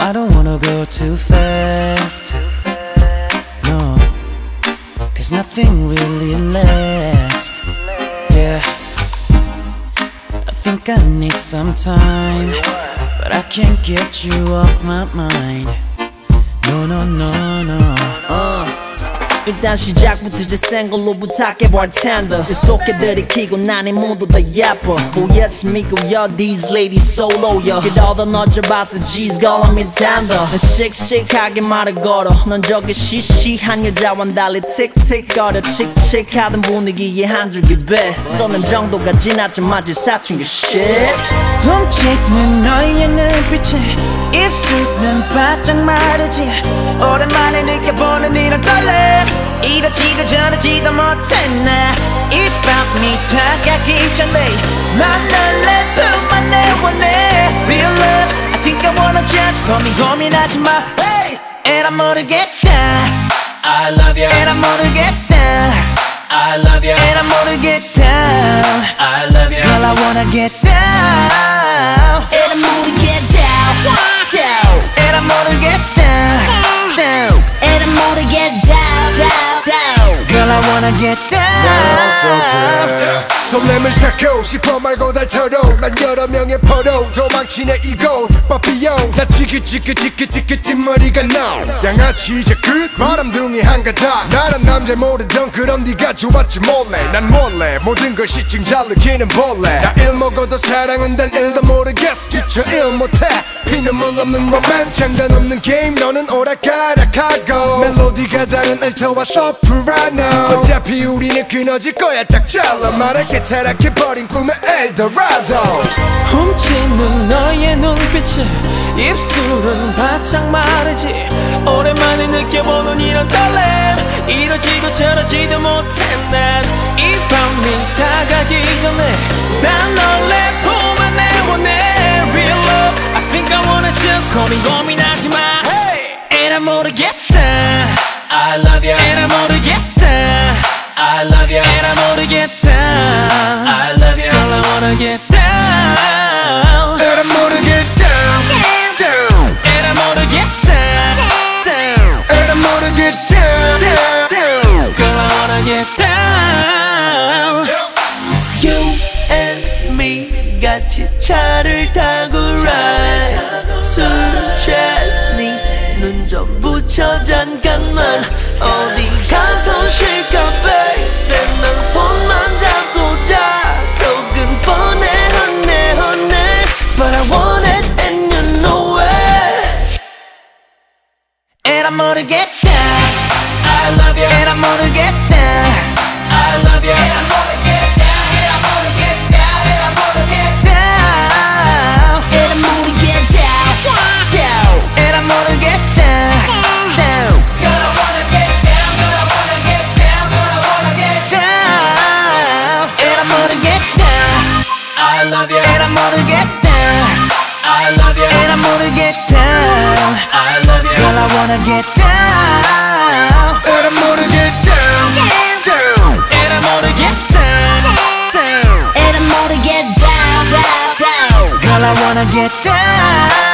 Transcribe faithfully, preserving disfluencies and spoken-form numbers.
I don't wanna go too fast, no, cause nothing really lasts. Yeah, I think I need some time, but I can't get you off my mind. No, no, no, no. uh. 일단 시작부터 이제 생걸로 부탁해 bartender 계속해 들이키고 난이 모두 다 예뻐. Oh yes 믿고요 these ladies solo요 그러다 널 잡아서 G's calling me tender. 난 씩씩하게 말을 걸어 넌 저기 시시한 여자와는 달리 틱틱거려 칙칙하던 분위기에 한 줄기 배 쏘는 정도가 지나치면 아직 사춘기 shit. 훔치는 너의 눈빛에 입술은 바짝 마르지. 오랜만에 느껴보는 이런 떨림 이러지도 저러지도 못해. 나 이 밤이 다가기 전에 난 널 내 품 안에 원해. Real love I think I wanna just 고민 고민하지 마. Hey! 에라 모르겠다 I love you 에라 모르겠다 I love you 에라 모르겠다 I love you Girl I wanna get down 에라 모르겠다 down 에라 모르겠다 down 에라 모르겠다 down down Girl I wanna get down 설렘을 찾고 싶어 말고 달처럼 난 여러 명의 포로 도망치네 이곳 빠삐용 나 지긋지긋지긋지긋 뒷머리가 나 양아치 이제 끝 바람둥이 한가닥 나란 남자 모르던 그럼 네가 좋았지 몰래 난 몰래 모든 걸 시층 잘 느끼는 벌레 나 일 먹어도 사랑은 단 일도 모르겠어 뒤쳐 일 못해 피눈물 없는 로맨 장단 없는 게임 너는 오락가락하고 멜로디가 다른 알토와 소프라노 어차피 우리는 끊어질 거야 딱 잘라 말할게 타락해버린 꿈의 엘도라도 훔치는 너의 눈빛에 입술은 바짝 마르지. 오랜만에 느껴보는 이런 떨림 이러지도 저러지도 못해. 난 이 밤이 다가기 전에 난 널 내 품 안에 원해. Real love I think I wanna just 고민 고민하지 마. Hey! 에라 모르겠다 I love you 에라 모르겠다 I love you 에라 모르겠다 I love you Girl I wanna get down 에라 모르겠다 down 에라 모르겠다 down 에라 모르겠다 down Girl I wanna get down You and me 같이 차를 타고 ride 술 취했니 눈 좀 붙여 잠깐만 어디 가서 쉴까 baby 난 손만 잡고 자 속은 뻔해 honey honey But I want it and you know it 에라 모르겠다 I love you 에라 모르겠다 I love you 에라 모르겠다 에라 모르겠다 에라 모르겠다 에라 모르겠다 down 에라 모르겠다 down Girl I wanna get down Girl I wanna get down Girl I wanna get down 에라 모르겠다 I love you 에라 모르겠다 I love you 에라 모르겠다 I love you Girl I wanna get down 에라 모르겠다 down 에라 모르겠다 down 에라 모르겠다 down down Girl I wanna get down